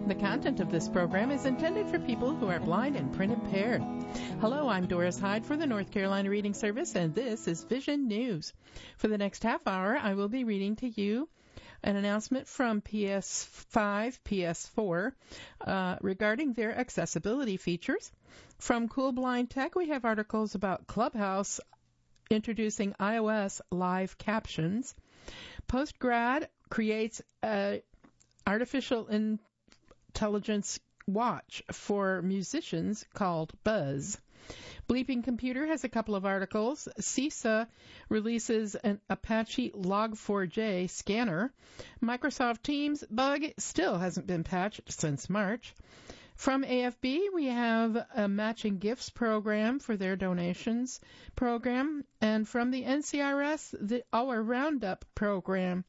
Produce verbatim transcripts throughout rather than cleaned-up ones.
The content of this program is intended for people who are blind and print impaired. Hello, I'm Doris Hyde for the North Carolina Reading Service, and this is Vision News. For the next half hour, I will be reading to you an announcement from P S five, P S four uh, regarding their accessibility features. From Cool Blind Tech, we have articles about Clubhouse introducing iOS live captions. Postgrad creates an artificial intelligence watch for musicians called Buzz. Bleeping Computer has a couple of articles. CISA releases an Apache log four j scanner. Microsoft Teams bug still hasn't been patched since March. From A F B, we have a matching gifts program for their donations program. And from the N C R S, the Our Roundup program.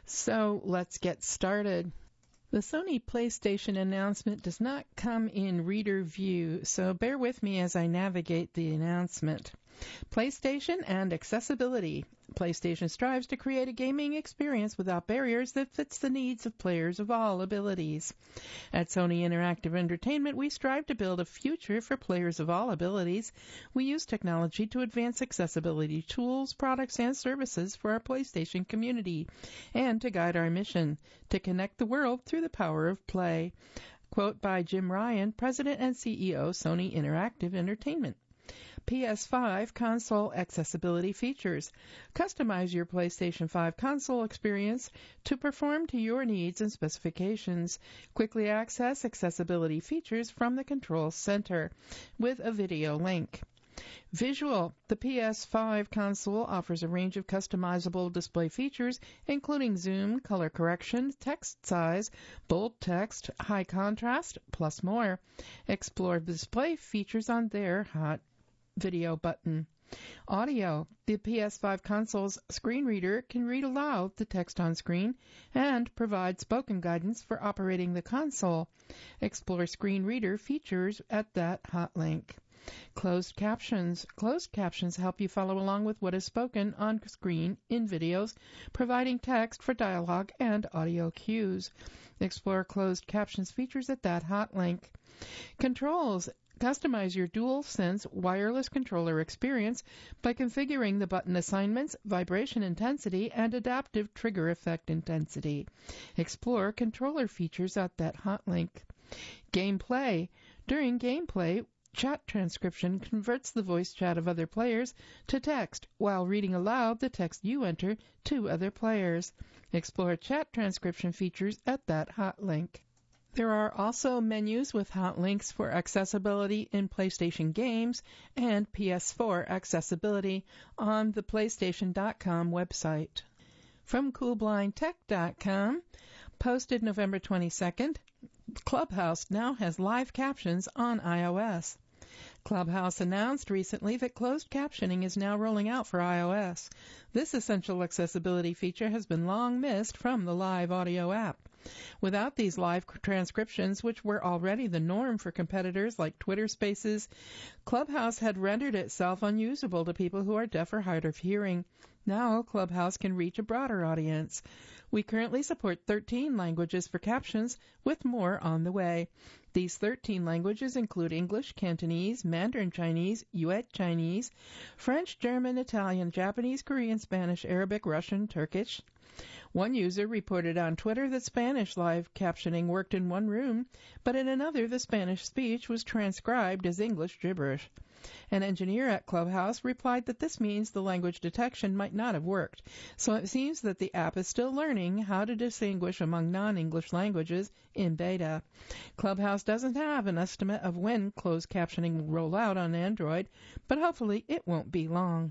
So let's get started. The Sony PlayStation announcement does not come in reader view, so bear with me as I navigate the announcement. PlayStation and accessibility. PlayStation strives to create a gaming experience without barriers that fits the needs of players of all abilities. At Sony Interactive Entertainment, we strive to build a future for players of all abilities. We use technology to advance accessibility tools, products, and services for our PlayStation community, and to guide our mission, to connect the world through the power of play. Quote by Jim Ryan, President and C E O, Sony Interactive Entertainment. P S five console accessibility features. Customize your PlayStation five console experience to perform to your needs and specifications. Quickly access accessibility features from the control center with a video link. Visual. The P S five console offers a range of customizable display features, including zoom, color correction, text size, bold text, high contrast, plus more. Explore display features on their hot video button. Audio. The P S five console's screen reader can read aloud the text on screen and provide spoken guidance for operating the console. Explore screen reader features at that hot link. Closed captions. Closed captions help you follow along with what is spoken on screen in videos, providing text for dialogue and audio cues. Explore closed captions features at that hot link. Controls. Customize your DualSense wireless controller experience by configuring the button assignments, vibration intensity, and adaptive trigger effect intensity. Explore controller features at that hot link. Gameplay. During gameplay, chat transcription converts the voice chat of other players to text while reading aloud the text you enter to other players. Explore chat transcription features at that hot link. There are also menus with hot links for accessibility in PlayStation games and P S four accessibility on the PlayStation dot com website. From Cool Blind Tech dot com, posted November twenty-second, Clubhouse now has live captions on iOS. Clubhouse announced recently that closed captioning is now rolling out for iOS. This essential accessibility feature has been long missed from the live audio app. Without these live transcriptions, which were already the norm for competitors like Twitter Spaces, Clubhouse had rendered itself unusable to people who are deaf or hard of hearing. Now, Clubhouse can reach a broader audience. We currently support thirteen languages for captions, with more on the way. These thirteen languages include English, Cantonese, Mandarin Chinese, Yuet Chinese, French, German, Italian, Japanese, Korean, Spanish, Arabic, Russian, Turkish. One user reported on Twitter that Spanish live captioning worked in one room, but in another the Spanish speech was transcribed as English gibberish. An engineer at Clubhouse replied that this means the language detection might not have worked, so it seems that the app is still learning how to distinguish among non-English languages in beta. Clubhouse doesn't have an estimate of when closed captioning will roll out on Android, but hopefully it won't be long.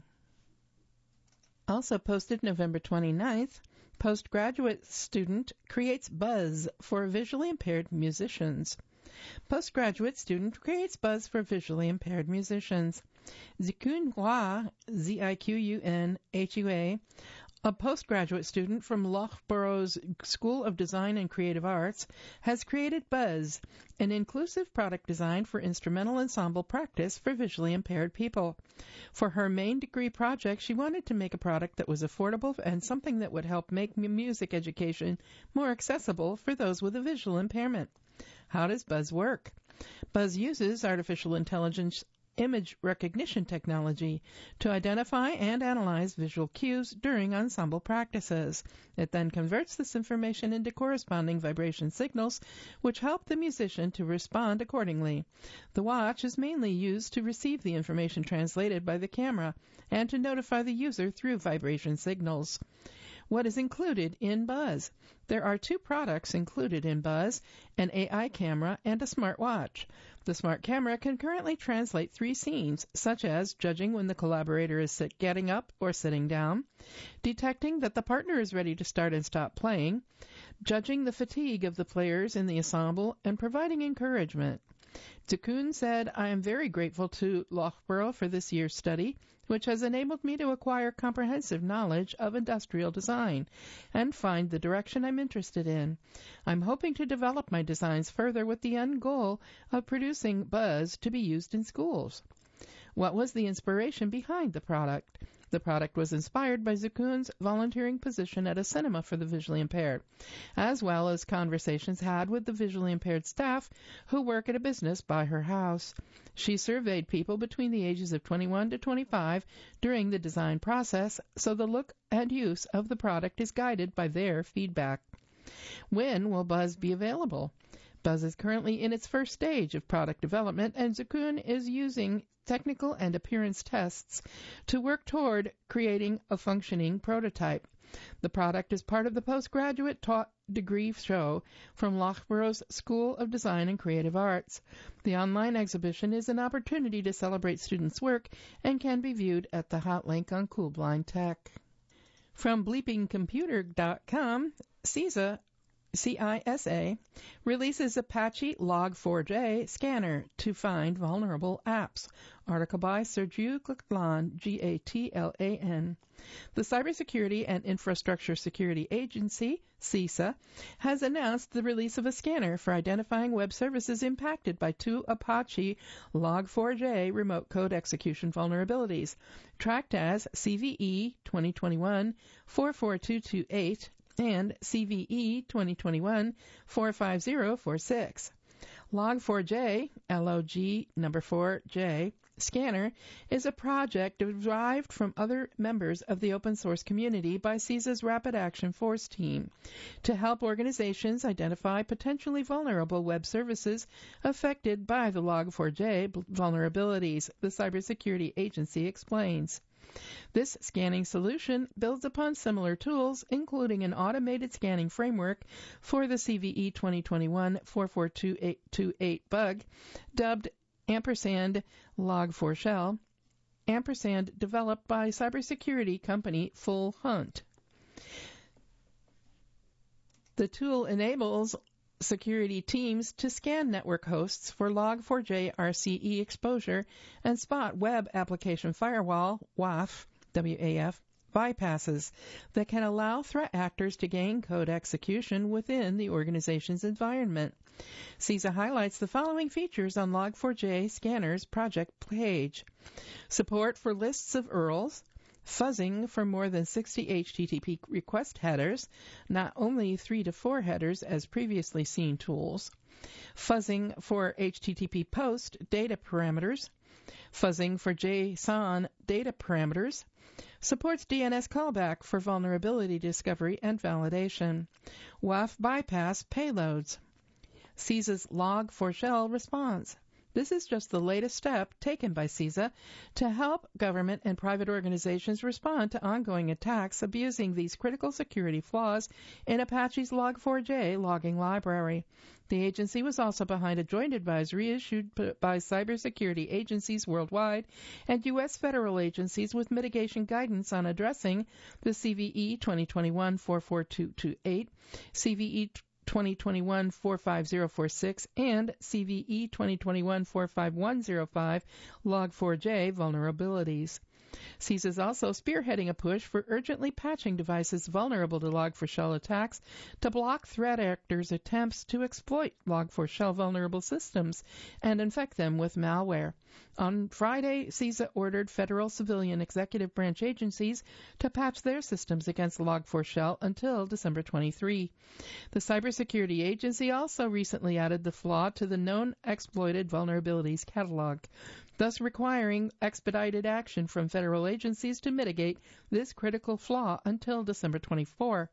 Also posted November twenty-ninth, postgraduate student creates Buzz for visually impaired musicians. Postgraduate student creates Buzz for visually impaired musicians. Ziqun Hua, Z I Q U N H U A, A postgraduate student from Loughborough's School of Design and Creative Arts has created Buzz, an inclusive product design for instrumental ensemble practice for visually impaired people. For her main degree project, she wanted to make a product that was affordable and something that would help make music education more accessible for those with a visual impairment. How does Buzz work? Buzz uses artificial intelligence image recognition technology to identify and analyze visual cues during ensemble practices. It then converts this information into corresponding vibration signals, which help the musician to respond accordingly. The watch is mainly used to receive the information translated by the camera and to notify the user through vibration signals. What is included in Buzz? There are two products included in Buzz, an A I camera and a smartwatch. The smart camera can currently translate three scenes, such as judging when the collaborator is sit- getting up or sitting down, detecting that the partner is ready to start and stop playing, judging the fatigue of the players in the ensemble, and providing encouragement. Zukun said, I am very grateful to Loughborough for this year's study, which has enabled me to acquire comprehensive knowledge of industrial design and find the direction I'm interested in. I'm hoping to develop my designs further with the end goal of producing Buzz to be used in schools. What was the inspiration behind the product? The product was inspired by Zukun's volunteering position at a cinema for the visually impaired, as well as conversations had with the visually impaired staff who work at a business by her house. She surveyed people between the ages of twenty-one to twenty-five during the design process, so the look and use of the product is guided by their feedback. When will Buzz be available? Buzz is currently in its first stage of product development, and Zukun is using technical and appearance tests to work toward creating a functioning prototype. The product is part of the postgraduate taught degree show from Loughborough's School of Design and Creative Arts. The online exhibition is an opportunity to celebrate students' work and can be viewed at the hot link on Cool Blind Tech. From bleeping computer dot com, CISA C I S A releases Apache log four j scanner to find vulnerable apps. Article by Sergio Gatlan, G A T L A N. The Cybersecurity and Infrastructure Security Agency, CISA, has announced the release of a scanner for identifying web services impacted by two Apache log four j remote code execution vulnerabilities, tracked as C V E twenty twenty-one dash four four two two eight and C V E twenty twenty-one dash four five zero four six. log four j, L O G number four J, scanner is a project derived from other members of the open source community by CISA's Rapid Action Force team to help organizations identify potentially vulnerable web services affected by the log four j vulnerabilities, the Cybersecurity Agency explains. This scanning solution builds upon similar tools, including an automated scanning framework for the C V E twenty twenty-one dash four four two eight bug, dubbed ampersand log four shell, ampersand developed by cybersecurity company Full Hunt. The tool enables security teams to scan network hosts for log four j R C E exposure and spot web application firewall W A F, W A F bypasses that can allow threat actors to gain code execution within the organization's environment. CISA highlights the following features on log four j Scanner's project page: support for lists of U R Ls, fuzzing for more than sixty H T T P request headers, not only three to four headers as previously seen tools, fuzzing for H T T P post data parameters, fuzzing for JSON data parameters, supports D N S callback for vulnerability discovery and validation, W A F bypass payloads, CISA's log four shell response. This is just the latest step taken by CISA to help government and private organizations respond to ongoing attacks abusing these critical security flaws in Apache's log four j logging library. The agency was also behind a joint advisory issued by cybersecurity agencies worldwide and U S federal agencies with mitigation guidance on addressing the C V E twenty twenty-one dash four four two two eight, C V E twenty twenty-one dash four five zero four six, and C V E twenty twenty-one dash four five one zero five log four j vulnerabilities. C I S A is also spearheading a push for urgently patching devices vulnerable to log four shell attacks to block threat actors' attempts to exploit log four shell vulnerable systems and infect them with malware. On Friday, C I S A ordered federal civilian executive branch agencies to patch their systems against log four shell until December twenty-third. The Cybersecurity Agency also recently added the flaw to the known exploited vulnerabilities catalog, thus requiring expedited action from federal agencies to mitigate this critical flaw until December twenty-fourth.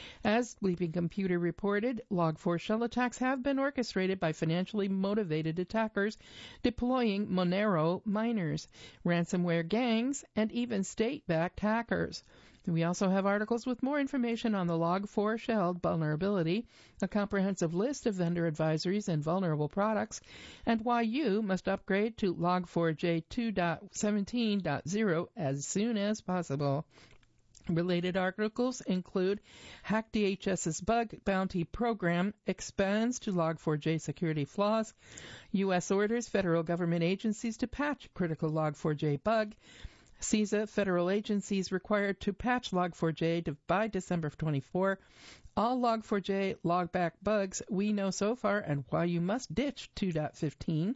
As Bleeping Computer reported, log four shell attacks have been orchestrated by financially motivated attackers deploying Monero miners, ransomware gangs, and even state-backed hackers. We also have articles with more information on the log four shell vulnerability, a comprehensive list of vendor advisories and vulnerable products, and why you must upgrade to log four j two point seventeen point zero as soon as possible. Related articles include HackDHS's bug bounty program expands to log four j security flaws, U S orders federal government agencies to patch critical log four j bug, C I S A federal agencies required to patch log four j to, by December twenty-fourth, all log four j logback bugs we know so far and why you must ditch two point fifteen,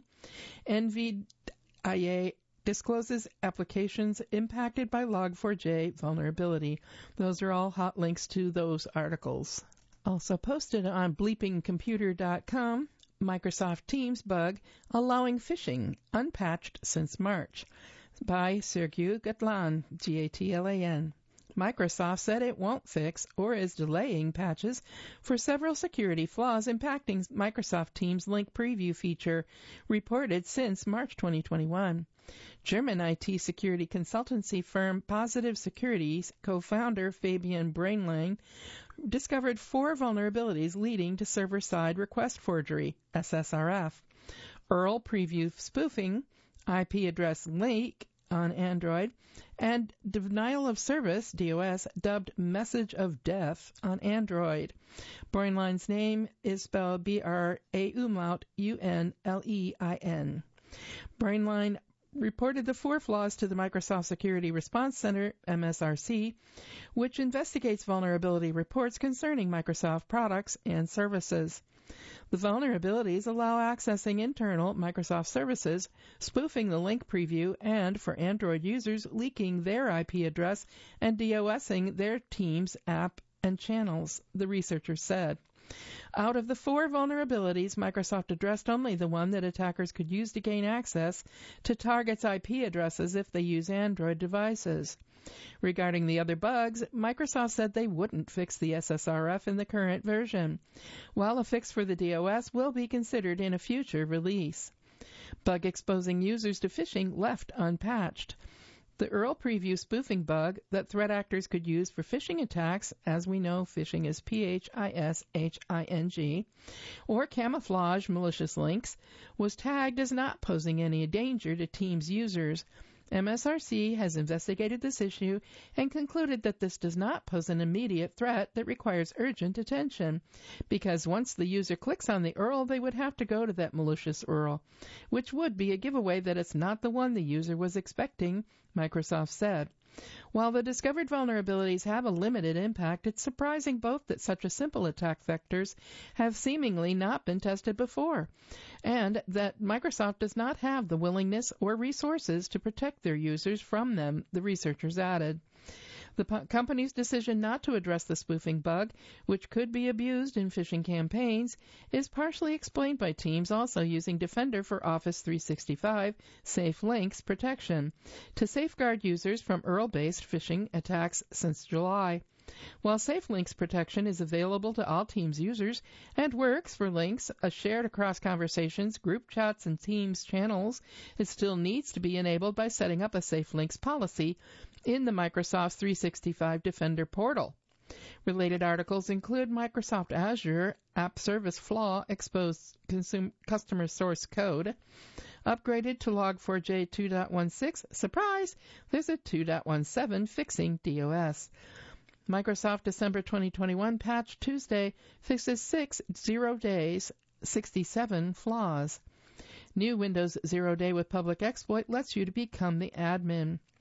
N V I A discloses applications impacted by log four j vulnerability. Those are all hot links to those articles. Also posted on bleeping computer dot com, Microsoft Teams bug allowing phishing, unpatched since March, by Sergio Gatlan, G A T L A N. Microsoft said it won't fix or is delaying patches for several security flaws impacting Microsoft Teams link preview feature reported since March twenty twenty-one. German I T security consultancy firm Positive Security's co-founder Fabian Brainline discovered four vulnerabilities leading to server-side request forgery, S S R F, U R L preview spoofing, I P address leak on Android, and denial of service, D O S, dubbed message of death on Android. Brainline's name is spelled B R A umlaut U N L E I N. Brainline reported the four flaws to the Microsoft Security Response Center, M S R C, which investigates vulnerability reports concerning Microsoft products and services. The vulnerabilities allow accessing internal Microsoft services, spoofing the link preview, and, for Android users, leaking their I P address and DOSing their Teams app and channels, the researchers said. Out of the four vulnerabilities, Microsoft addressed only the one that attackers could use to gain access to targets' I P addresses if they use Android devices. Regarding the other bugs, Microsoft said they wouldn't fix the S S R F in the current version, while a fix for the D O S will be considered in a future release. Bug exposing users to phishing left unpatched. The U R L preview spoofing bug that threat actors could use for phishing attacks, as we know phishing is P H I S H I N G, or camouflage malicious links, was tagged as not posing any danger to Teams users. M S R C has investigated this issue and concluded that this does not pose an immediate threat that requires urgent attention, because once the user clicks on the U R L, they would have to go to that malicious U R L, which would be a giveaway that it's not the one the user was expecting, Microsoft said. While the discovered vulnerabilities have a limited impact, it's surprising both that such a simple attack vectors have seemingly not been tested before, and that Microsoft does not have the willingness or resources to protect their users from them, the researchers added. The p- company's decision not to address the spoofing bug, which could be abused in phishing campaigns, is partially explained by Teams also using Defender for Office three sixty-five Safe Links protection to safeguard users from U R L-based phishing attacks since July. While Safe Links protection is available to all Teams users and works for links shared across conversations, group chats, and Teams channels, it still needs to be enabled by setting up a Safe Links policy in the Microsoft three sixty-five Defender portal. Related articles include Microsoft Azure App Service Flaw Exposed consume, Customer Source Code, upgraded to log four j two point sixteen, surprise, there's a two point seventeen fixing D O S. Microsoft December twenty twenty-one patch Tuesday fixes six zero days, sixty-seven flaws. New Windows Zero Day with Public Exploit lets you to become the admin.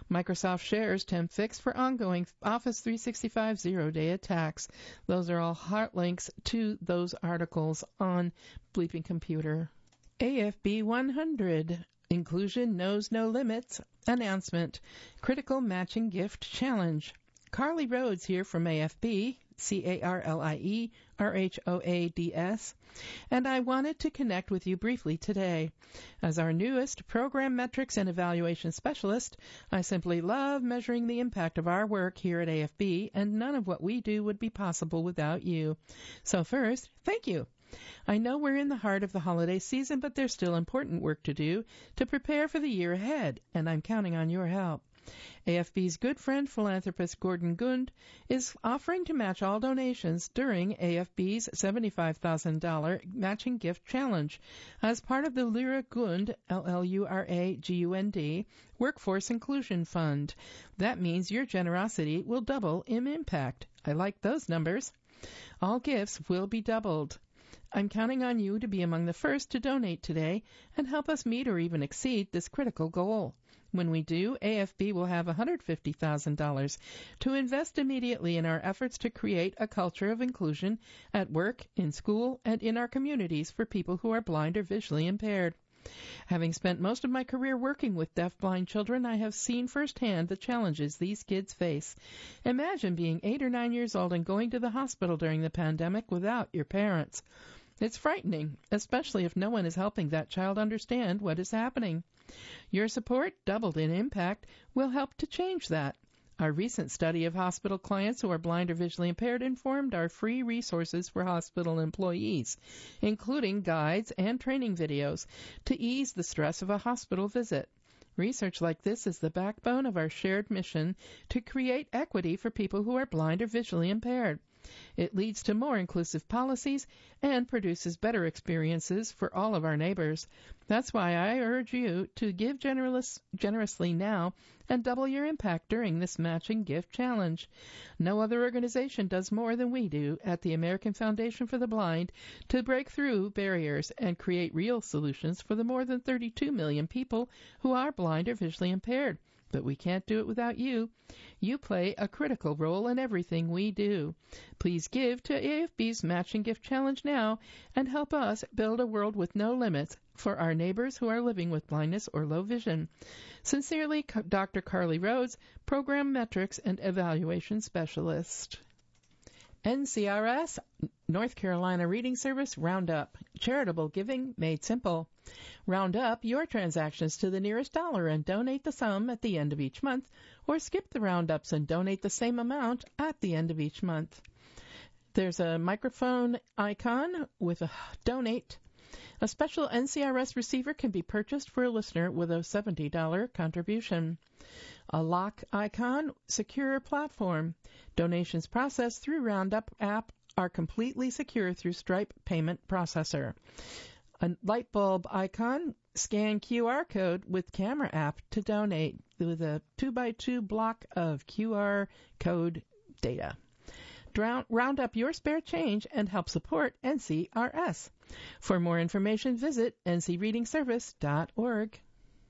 Microsoft shares temp fix for ongoing Office three sixty-five zero-day attacks. Those are all hot links to those articles on Bleeping Computer. A F B one hundred. Inclusion knows no limits. Announcement. Critical Matching Gift Challenge. Carly Rhodes here from A F B, C A R L I E R H O A D S, and I wanted to connect with you briefly today. As our newest program metrics and evaluation specialist, I simply love measuring the impact of our work here at A F B, and none of what we do would be possible without you. So first, thank you. I know we're in the heart of the holiday season, but there's still important work to do to prepare for the year ahead, and I'm counting on your help. A F B's good friend, philanthropist Gordon Gund, is offering to match all donations during A F B's seventy-five thousand dollars Matching Gift Challenge as part of the Lura Gund, L L U R A G U N D, Workforce Inclusion Fund. That means your generosity will double in impact. I like those numbers. All gifts will be doubled. I'm counting on you to be among the first to donate today and help us meet or even exceed this critical goal. When we do, A F B will have one hundred fifty thousand dollars to invest immediately in our efforts to create a culture of inclusion at work, in school, and in our communities for people who are blind or visually impaired. Having spent most of my career working with deaf-blind children, I have seen firsthand the challenges these kids face. Imagine being eight or nine years old and going to the hospital during the pandemic without your parents. It's frightening, especially if no one is helping that child understand what is happening. Your support, doubled in impact, will help to change that. Our recent study of hospital clients who are blind or visually impaired informed our free resources for hospital employees, including guides and training videos to ease the stress of a hospital visit. Research like this is the backbone of our shared mission to create equity for people who are blind or visually impaired. It leads to more inclusive policies and produces better experiences for all of our neighbors. That's why I urge you to give generous, generously now and double your impact during this matching gift challenge. No other organization does more than we do at the American Foundation for the Blind to break through barriers and create real solutions for the more than thirty-two million people who are blind or visually impaired. But we can't do it without you. You play a critical role in everything we do. Please give to A F B's Matching Gift Challenge now and help us build a world with no limits for our neighbors who are living with blindness or low vision. Sincerely, Doctor Carly Rhodes, Program Metrics and Evaluation Specialist. N C R S, North Carolina Reading Service Roundup. Charitable giving made simple. Round up your transactions to the nearest dollar and donate the sum at the end of each month, or skip the roundups and donate the same amount at the end of each month. There's a microphone icon with a donate. A special N C R S receiver can be purchased for a listener with a seventy dollars contribution. A lock icon, secure platform. Donations processed through Roundup app are completely secure through Stripe payment processor. A light bulb icon, scan Q R code with camera app to donate with a two by two block of Q R code data. Round up your spare change and help support N C R S. For more information, visit N C reading service dot org.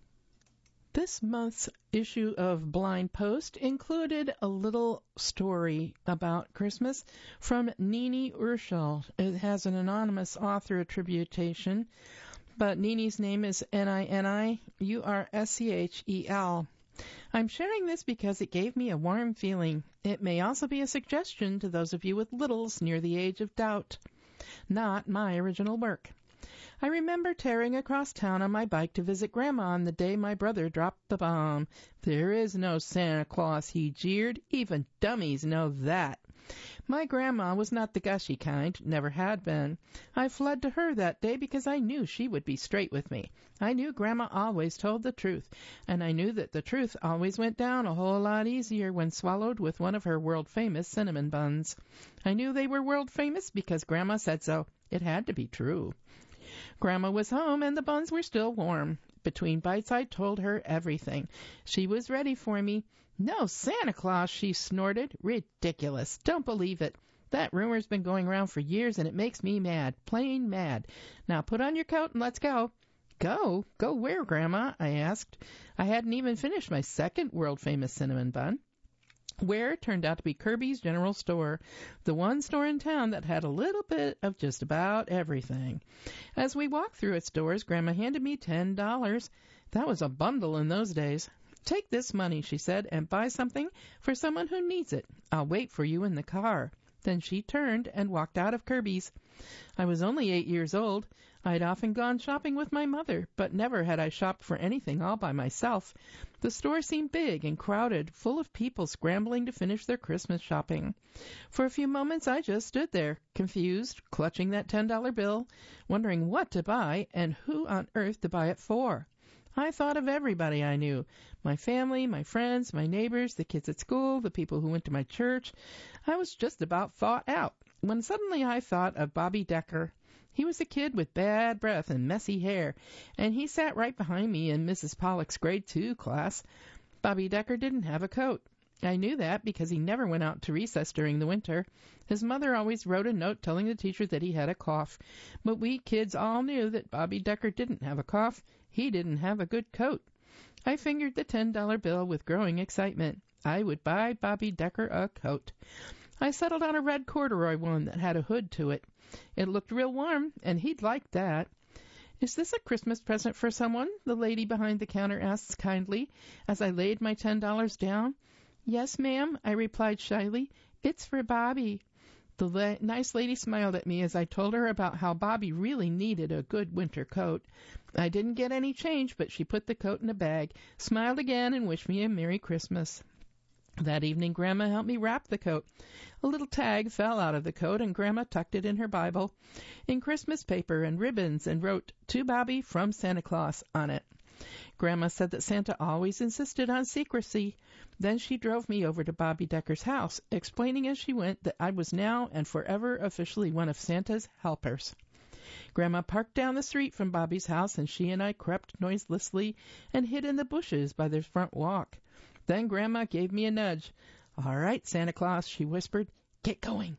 This month's issue of Blind Post included a little story about Christmas from Nini Urschel. It has an anonymous author attribution, but Nini's name is N I N I U R S C H E L. I'm sharing this because it gave me a warm feeling. It may also be a suggestion to those of you with littles near the age of doubt. Not my original work. I remember tearing across town on my bike to visit Grandma on the day my brother dropped the bomb. There is no Santa Claus, he jeered. Even dummies know that. My grandma was not the gushy kind, never had been. I fled to her that day because I knew she would be straight with me. I knew Grandma always told the truth, and I knew that the truth always went down a whole lot easier when swallowed with one of her world-famous cinnamon buns. I knew they were world-famous because Grandma said so. It had to be true. Grandma was home, and the buns were still warm. Between bites, I told her everything. She was ready for me. No Santa Claus, she snorted. Ridiculous. Don't believe it. That rumor's been going around for years, and it makes me mad. Plain mad. Now put on your coat and let's go. Go? Go where, Grandma? I asked. I hadn't even finished my second world-famous cinnamon bun. Where turned out to be Kirby's General Store, the one store in town that had a little bit of just about everything. As we walked through its doors, Grandma handed me ten dollars. That was a bundle in those days. Take this money, she said, and buy something for someone who needs it. I'll wait for you in the car. Then she turned and walked out of Kirby's. I was only eight years old. I'd often gone shopping with my mother, but never had I shopped for anything all by myself. The store seemed big and crowded, full of people scrambling to finish their Christmas shopping. For a few moments I just stood there, confused, clutching that ten dollar bill, wondering what to buy and who on earth to buy it for. I thought of everybody I knew, my family, my friends, my neighbors, the kids at school, the people who went to my church. I was just about thought out when suddenly I thought of Bobby Decker. He was a kid with bad breath and messy hair, and he sat right behind me in Missus Pollock's grade two class. Bobby Decker didn't have a coat. I knew that because he never went out to recess during the winter. His mother always wrote a note telling the teacher that he had a cough. But we kids all knew that Bobby Decker didn't have a cough. He didn't have a good coat. I fingered the ten dollar bill with growing excitement. I would buy Bobby Decker a coat. I settled on a red corduroy one that had a hood to it. It looked real warm, and he'd like that. Is this a Christmas present for someone? The lady behind the counter asked kindly as I laid my ten dollars down. Yes, ma'am, I replied shyly. It's for Bobby. The la- nice lady smiled at me as I told her about how Bobby really needed a good winter coat. I didn't get any change, but she put the coat in a bag, smiled again, and wished me a Merry Christmas. That evening, Grandma helped me wrap the coat. A little tag fell out of the coat, and Grandma tucked it in her Bible in Christmas paper and ribbons and wrote, "To Bobby from Santa Claus" on it. Grandma said that Santa always insisted on secrecy. Then she drove me over to Bobby Decker's house, explaining as she went that I was now and forever officially one of Santa's helpers. Grandma parked down the street from Bobby's house, and she and I crept noiselessly and hid in the bushes by their front walk. Then Grandma gave me a nudge. "All right, Santa Claus," she whispered. "Get going."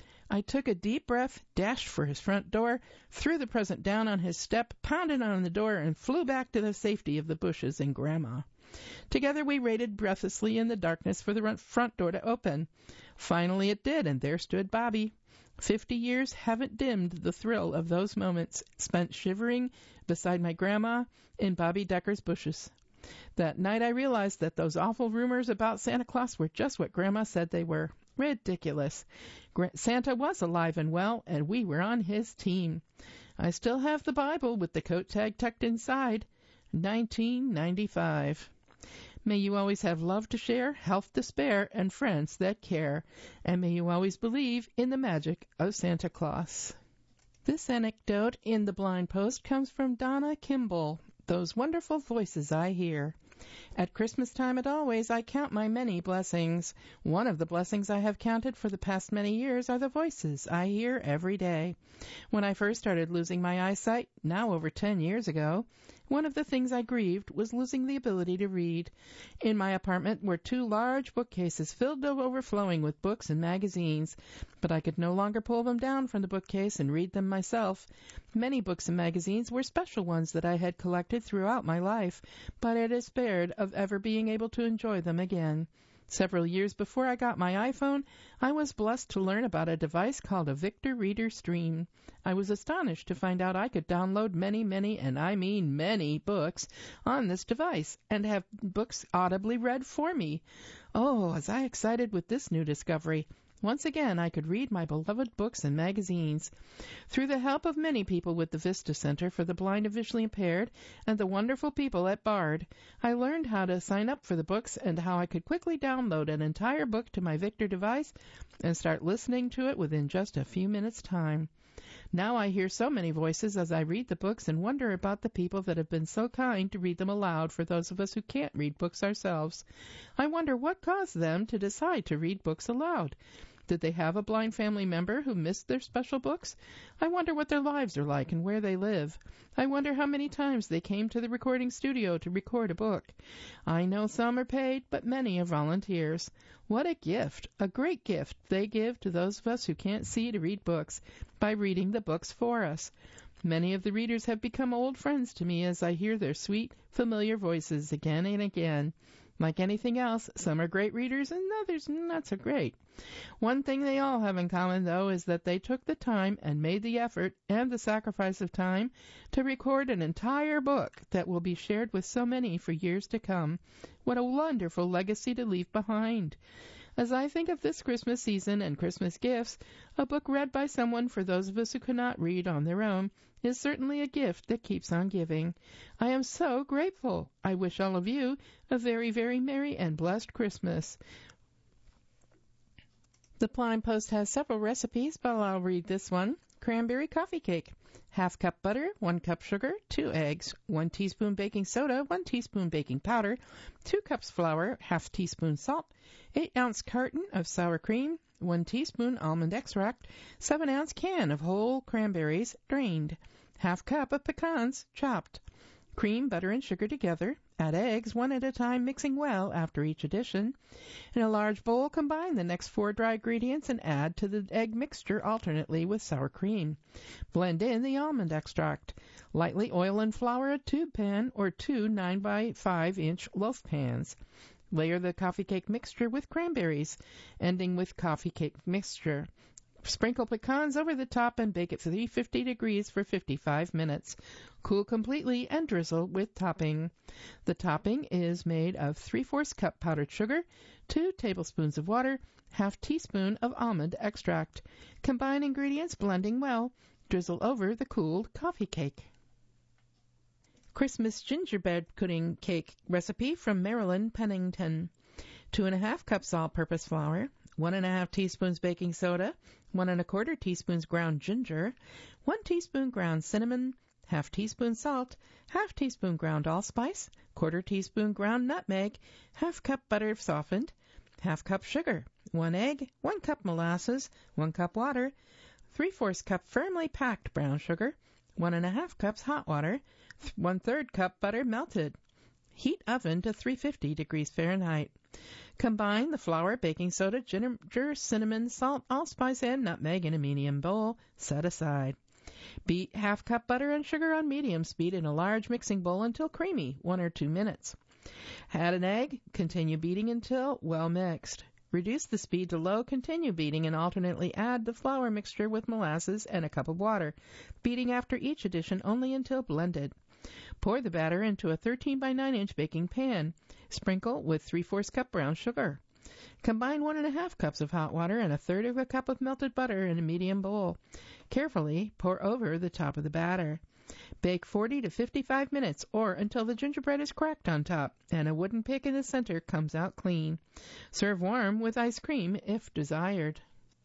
I took a deep breath, dashed for his front door, threw the present down on his step, pounded on the door, and flew back to the safety of the bushes and Grandma. Together we waited breathlessly in the darkness for the front door to open. Finally it did, and there stood Bobby. Fifty years haven't dimmed the thrill of those moments spent shivering beside my Grandma in Bobby Decker's bushes. That night I realized that those awful rumors about Santa Claus were just what Grandma said they were. Ridiculous. Santa was alive and well, and we were on his team. I still have the Bible with the coat tag tucked inside. nineteen ninety-five. May you always have love to share, health to spare, and friends that care. And may you always believe in the magic of Santa Claus. This anecdote in the Blind Post comes from Donna Kimball. Those wonderful voices I hear. At Christmas time, as always, I count my many blessings. One of the blessings I have counted for the past many years are the voices I hear every day. When I first started losing my eyesight, now over ten years ago, one of the things I grieved was losing the ability to read. In my apartment were two large bookcases filled to overflowing with books and magazines, but I could no longer pull them down from the bookcase and read them myself. Many books and magazines were special ones that I had collected throughout my life, but I despaired of ever being able to enjoy them again. Several years before I got my iPhone, I was blessed to learn about a device called a Victor Reader Stream. I was astonished to find out I could download many, many, and I mean many books on this device and have books audibly read for me. Oh, was I excited with this new discovery. Once again, I could read my beloved books and magazines. Through the help of many people with the Vista Center for the Blind and Visually Impaired and the wonderful people at Bard, I learned how to sign up for the books and how I could quickly download an entire book to my Victor device and start listening to it within just a few minutes' time. Now I hear so many voices as I read the books and wonder about the people that have been so kind to read them aloud for those of us who can't read books ourselves. I wonder what caused them to decide to read books aloud. Did they have a blind family member who missed their special books? I wonder what their lives are like and where they live. I wonder how many times they came to the recording studio to record a book. I know some are paid, but many are volunteers. What a gift, a great gift they give to those of us who can't see to read books by reading the books for us. Many of the readers have become old friends to me as I hear their sweet, familiar voices again and again. Like anything else, some are great readers and others not so great. One thing they all have in common, though, is that they took the time and made the effort and the sacrifice of time to record an entire book that will be shared with so many for years to come. What a wonderful legacy to leave behind. As I think of this Christmas season and Christmas gifts, a book read by someone for those of us who cannot read on their own is certainly a gift that keeps on giving. I am so grateful. I wish all of you a very, very merry and blessed Christmas. The Blind Post has several recipes, but I'll read this one. Cranberry coffee cake. Half cup butter, one cup sugar, two eggs, one teaspoon baking soda, one teaspoon baking powder, two cups flour, half teaspoon salt, eight ounce carton of sour cream, one teaspoon almond extract, seven ounce can of whole cranberries drained, half cup of pecans chopped. Cream, butter, and sugar together. Add eggs one at a time, mixing well after each addition. In a large bowl, combine the next four dry ingredients and add to the egg mixture alternately with sour cream. Blend in the almond extract. Lightly oil and flour a tube pan or two nine by five inch loaf pans. Layer the coffee cake mixture with cranberries, ending with coffee cake mixture. Sprinkle pecans over the top and bake at three hundred fifty degrees for fifty-five minutes. Cool completely and drizzle with topping. The topping is made of three-fourths cup powdered sugar, two tablespoons of water, half teaspoon of almond extract. Combine ingredients, blending well. Drizzle over the cooled coffee cake. Christmas gingerbread pudding cake recipe from Marilyn Pennington. Two and a half cups all-purpose flour, one and a half teaspoons baking soda, one and a quarter teaspoons ground ginger, one teaspoon ground cinnamon, half teaspoon salt, half teaspoon ground allspice, quarter teaspoon ground nutmeg, half cup butter softened, half cup sugar, one egg, one cup molasses, one cup water, three-fourths cup firmly packed brown sugar, one and a half cups hot water, one-third cup butter melted. Heat oven to three hundred fifty degrees Fahrenheit. Combine the flour, baking soda, ginger, cinnamon, salt, allspice, and nutmeg in a medium bowl. Set aside. Beat half cup butter and sugar on medium speed in a large mixing bowl until creamy, one or two minutes. Add an egg. Continue beating until well mixed. Reduce the speed to low, continue beating, and alternately add the flour mixture with molasses and a cup of water, beating after each addition only until blended. Pour the batter into a thirteen by nine inch baking pan. Sprinkle with three-fourths cup brown sugar. Combine one and a half cups of hot water and a third of a cup of melted butter in a medium bowl. Carefully pour over the top of the batter. Bake forty to fifty-five minutes or until the gingerbread is cracked on top and a wooden pick in the center comes out clean. Serve warm with ice cream if desired.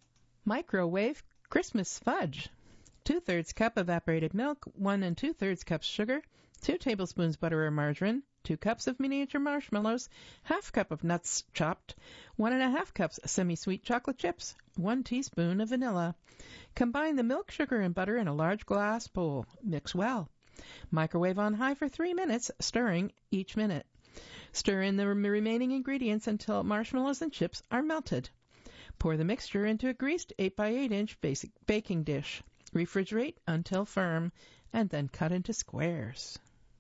Microwave Christmas fudge. Two-thirds cup evaporated milk, one and two-thirds cups sugar, two tablespoons butter or margarine, two cups of miniature marshmallows, half cup of nuts chopped, one and a half cups semi-sweet chocolate chips, one teaspoon of vanilla. Combine the milk, sugar, and butter in a large glass bowl. Mix well. Microwave on high for three minutes, stirring each minute. Stir in the remaining ingredients until marshmallows and chips are melted. Pour the mixture into a greased eight by eight inch basic baking dish. Refrigerate until firm, and then cut into squares.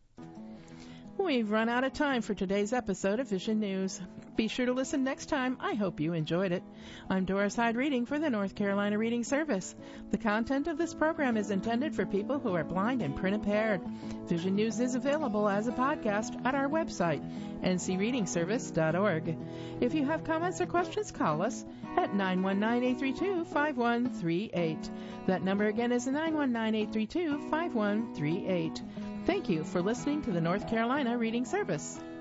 We've run out of time for today's episode of Vision News. Be sure to listen next time. I hope you enjoyed it. I'm Doris Hyde reading for the North Carolina Reading Service. The content of this program is intended for people who are blind and print impaired. Vision News is available as a podcast at our website, n c reading service dot org. If you have comments or questions, call us at nine one nine, eight three two, five one three eight. That number again is nine one nine, eight three two, five one three eight. Thank you for listening to the North Carolina Reading Service.